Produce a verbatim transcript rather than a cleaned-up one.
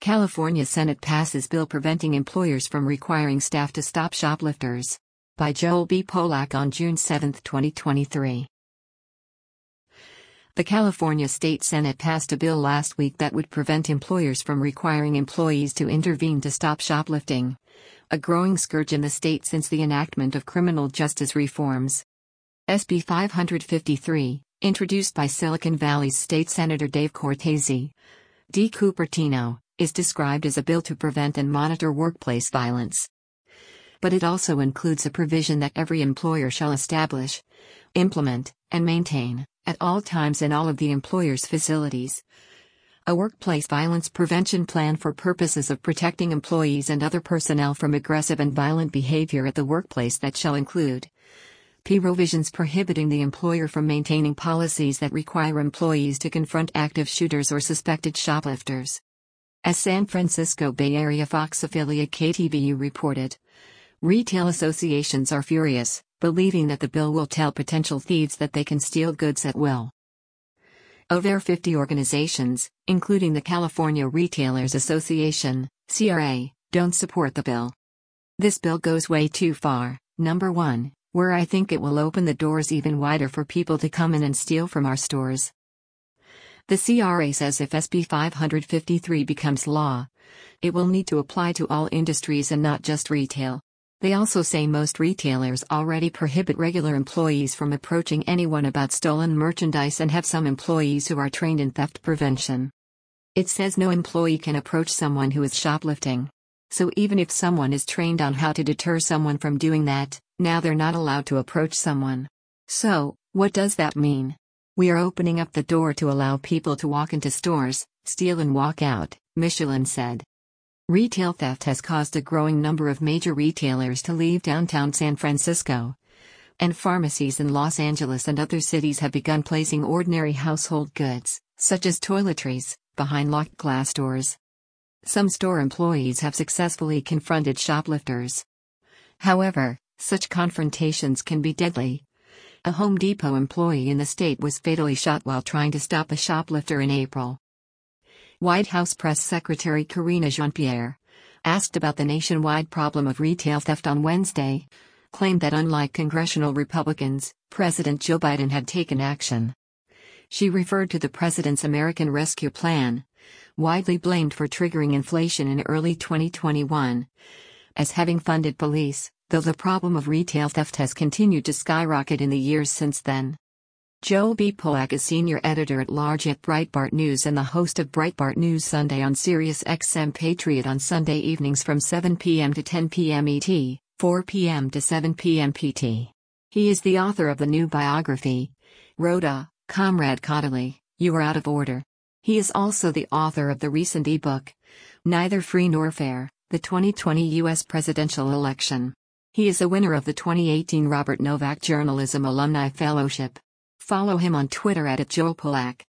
California Senate passes bill preventing employers from requiring staff to stop shoplifters. By Joel B. Polak on June seventh, twenty twenty-three. The California State Senate passed a bill last week that would prevent employers from requiring employees to intervene to stop shoplifting, a growing scourge in the state since the enactment of criminal justice reforms. S B five fifty-three, introduced by Silicon Valley's State Senator Dave Cortese D. Cupertino, is described as a bill to prevent and monitor workplace violence. But it also includes a provision that every employer shall establish, implement, and maintain, at all times in all of the employer's facilities, a workplace violence prevention plan for purposes of protecting employees and other personnel from aggressive and violent behavior at the workplace that shall include provisions prohibiting the employer from maintaining policies that require employees to confront active shooters or suspected shoplifters. As San Francisco Bay Area Fox affiliate K T V U reported, retail associations are furious, believing that the bill will tell potential thieves that they can steal goods at will. Over fifty organizations, including the California Retailers Association, C R A, don't support the bill. This bill goes way too far, number one, where I think it will open the doors even wider for people to come in and steal from our stores. The C R A says if S B five fifty-three becomes law, it will need to apply to all industries and not just retail. They also say most retailers already prohibit regular employees from approaching anyone about stolen merchandise and have some employees who are trained in theft prevention. It says no employee can approach someone who is shoplifting. So even if someone is trained on how to deter someone from doing that, now they're not allowed to approach someone. So, what does that mean? We are opening up the door to allow people to walk into stores, steal and walk out, Michelin said. Retail theft has caused a growing number of major retailers to leave downtown San Francisco, and pharmacies in Los Angeles and other cities have begun placing ordinary household goods, such as toiletries, behind locked glass doors. Some store employees have successfully confronted shoplifters. However, such confrontations can be deadly. A Home Depot employee in the state was fatally shot while trying to stop a shoplifter in April. White House Press Secretary Karine Jean-Pierre, asked about the nationwide problem of retail theft on Wednesday, claimed that unlike congressional Republicans, President Joe Biden had taken action. She referred to the president's American Rescue Plan, widely blamed for triggering inflation in early twenty twenty-one, as having funded police, though the problem of retail theft has continued to skyrocket in the years since then. Joel B. Polak is senior editor-at-large at Breitbart News and the host of Breitbart News Sunday on Sirius X M Patriot on Sunday evenings from seven p m to ten p m E T, four p m to seven p m P T. He is the author of the new biography, Rhoda, Comrade Caudalie, You Are Out of Order. He is also the author of the recent e-book, Neither Free Nor Fair, the twenty twenty U S Presidential Election. He is a winner of the twenty eighteen Robert Novak Journalism Alumni Fellowship. Follow him on Twitter at Joel Polak.